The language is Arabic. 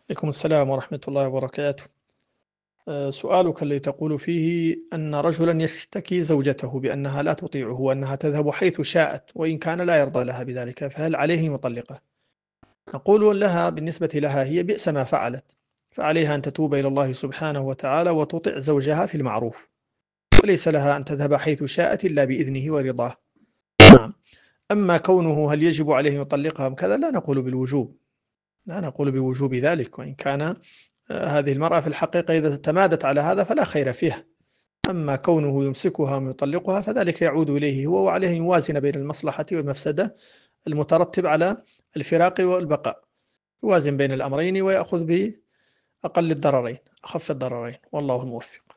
عليكم السلام ورحمة الله وبركاته. سؤالك الذي تقول فيه أن رجلا يشتكي زوجته بأنها لا تطيعه وأنها تذهب حيث شاءت وإن كان لا يرضى لها بذلك، فهل عليه أن يطلقها؟ نقول لها بالنسبة لها هي بئس ما فعلت، فعليها أن تتوب إلى الله سبحانه وتعالى وتطيع زوجها في المعروف، وليس لها أن تذهب حيث شاءت إلا بإذنه ورضاه. نعم. أما كونه هل يجب عليه أن يطلقها أم كذا، لا نقول بالوجوب، لا نقول بوجوب ذلك، وإن كان هذه المرأة في الحقيقة إذا تمادت على هذا فلا خير فيها. أما كونه يمسكها ويطلقها فذلك يعود إليه هو، وعليه أن يوازن بين المصلحة والمفسدة المترتب على الفراق والبقاء، يوازن بين الأمرين ويأخذ بأقل الضررين، أخف الضررين، والله الموفق.